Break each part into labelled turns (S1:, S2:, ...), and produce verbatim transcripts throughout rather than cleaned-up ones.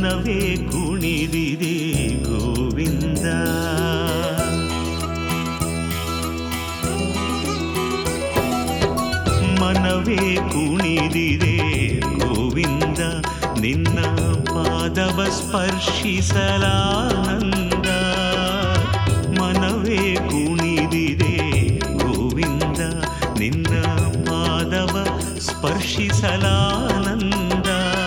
S1: ಮನವೇ ಕುಣಿದಿದೆ ಗೋವಿಂದ. ಮನವೇ ಕುಣಿದಿದೆ ಗೋವಿಂದ, ನಿನ್ನ ಪಾದವ ಸ್ಪರ್ಶಿಸಲಾನಂದ. ಮನವೇ ಕುಣಿದಿದೆ ಗೋವಿಂದ, ನಿನ್ನ ಪಾದವ ಸ್ಪರ್ಶಿಸಲಾನಂದ.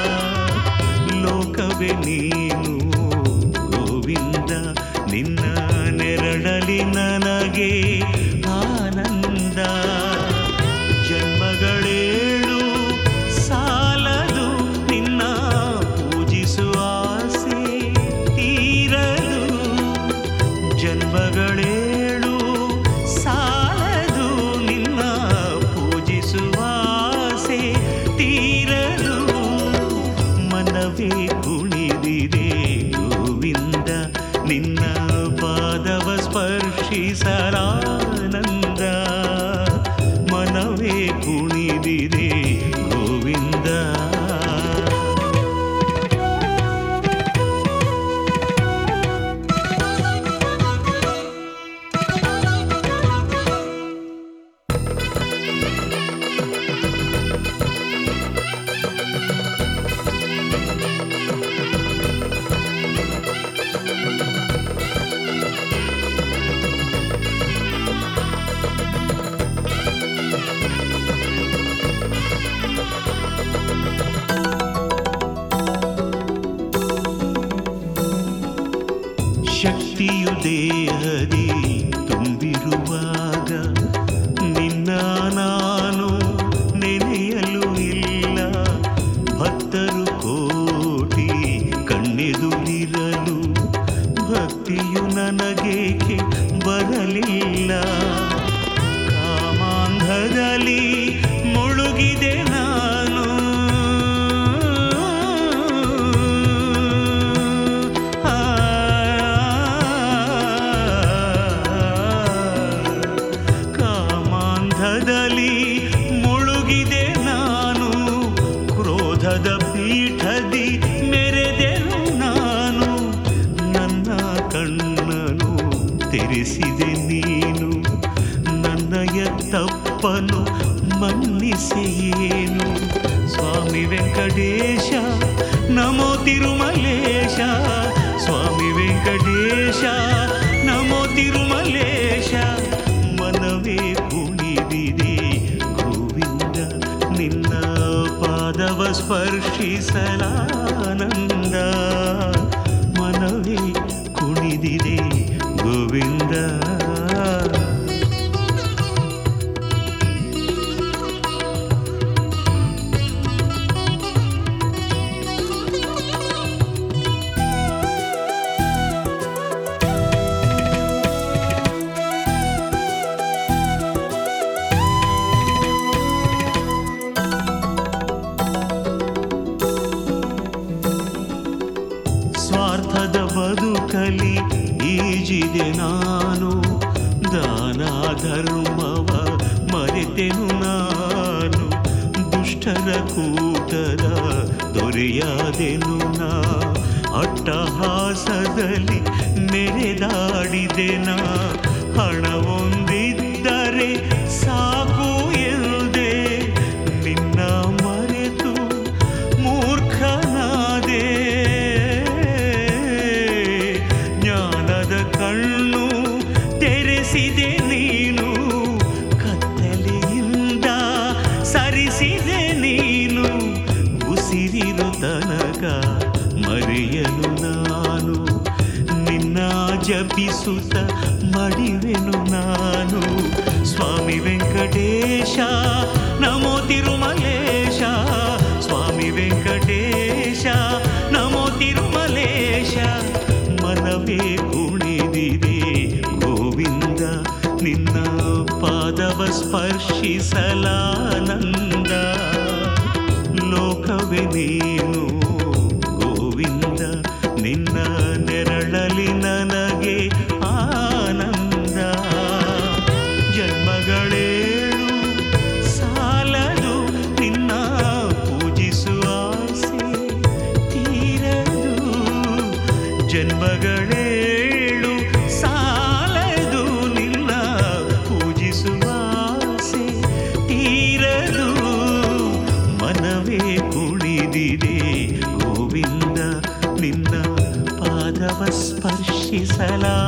S1: ಲೋಕವೇ ನೀನು ಗೋವಿಂದ, ನಿನ್ನ ನೆರಳಲಿ ನನಗೆ ಆನಂದ. ಜನ್ಮಗಳೇಳು ಸಾಲದು ನಿನ್ನ ಪೂಜಿಸುವ ಆಸೆ ತೀರದು. ಜನ್ಮಗಳೇಳು ಸಾಲದು ನಿನ್ನ ಪೂಜಿಸುವ ಆಸೆ ತೀರದು. ಮನವೇ ಕುಣಿದಿದೆ ಗೋವಿಂದ, ನಿನ್ನ ಪಾದವ ಸ್ಪರ್ಶಿಸಲಾನಂದ. ಮನವೇ ಕುಣಿದಿದೆ ಗೋವಿಂದ. ಶಕ್ತಿಯು ದೇಹದಿ ತುಂಬಿರುವಾಗ ನಿನ್ನ ನಾನು ನೆನೆಯಲು ಇಲ್ಲ. ಭಕ್ತರು ಕೋಟಿ ಕಣ್ಣೆದುರಿರಲು ಭಕ್ತಿಯು ನನಗೇಕೆ ಬರಲಿಲ್ಲ. ಕಾಮಾಂಧದಲ್ಲಿ ಮುಳುಗಿದೆ ನಾನು, ಮುಳುಗಿದೆ ನಾನು. ಕ್ರೋಧದ ಪೀಠದಿ ಮೆರೆದೆನು ನಾನು. ನನ್ನ ಕಣ್ಣನು ತೆರೆಸಿದೆ ನೀನು, ನನ್ನಯ ತಪ್ಪನು ಮನ್ನಿಸೇನು. ಸ್ವಾಮಿ ವೆಂಕಟೇಶ ನಮೋ ತಿರುಮಲೇಶ. ಸ್ವಾಮಿ ವೆಂಕಟೇಶ ನಮೋ ತಿರುಮಲೇಶ. ಮನವೇ ಕುಣಿದಿದೆ ಗೋವಿಂದ, ನಿನ್ನ ಪಾದವ ಸ್ಪರ್ಶಿಸಲಾನಂದ. ಮನವೇ ಕುಣಿದಿದೆ ಗೋವಿಂದ. ಸ್ವಾರ್ಥದ ಬದುಕಲಿ ಈಜಿದೆ ನಾನು. ದಾನ ಧರ್ಮವ ಮರೆತೆನು ನಾನು. ದುಷ್ಟರ ಕೂಟದ ದೊರೆಯಾದೆನು ನಾ. ಅಟ್ಟಹಾಸದಲ್ಲಿ ಮೆರೆದಾಡಿದೆನ. ಹಣವೊಂದಿದ್ದರೆ ಸಾಕು ಎಂದೆ ನಿನ್ನ ಮರೆತು ಮೂರ್ಖನಾದೆ. ಜ್ಞಾನದ ಕಣ್ಣು ತೆರೆಸಿದೆ ನೀನು, ಕತ್ತಲೆಯಿಂದ ಸರಿಸಿದೆ ನೀನು. ಉಸಿರಿರು ತನಕ ಮರೆಯಲು ನಾನು, ನಿನ್ನ ಜಪಿಸುತ್ತ ಮಡಿವೆನು ನಾನು. ಸ್ವಾಮಿ ವೆಂಕಟೇಶ ನಮೋ ತಿರುಮಲೇಶ. ಸ್ವಾಮಿ ವೆಂಕಟೇಶ ನಮೋ ತಿರುಮಲೇಶ. ಮನವೇ ಕುಣಿದಿದೆ ಗೋವಿಂದ, ನಿನ್ನ ಪಾದವ ಸ್ಪರ್ಶಿಸಲಾನಂದ. ಲೋಕವೇ ನೀನು ಗೋವಿಂದ, ನಿನ್ನ ನೆರಳಲಿ ನನಗೆ ಆನಂದ. ಜನ್ಮಗಳೇಳು ಸಾಲದು ನಿನ್ನ ಪೂಜಿಸುವ ಆಸೆ ತೀರದು. ಸಲ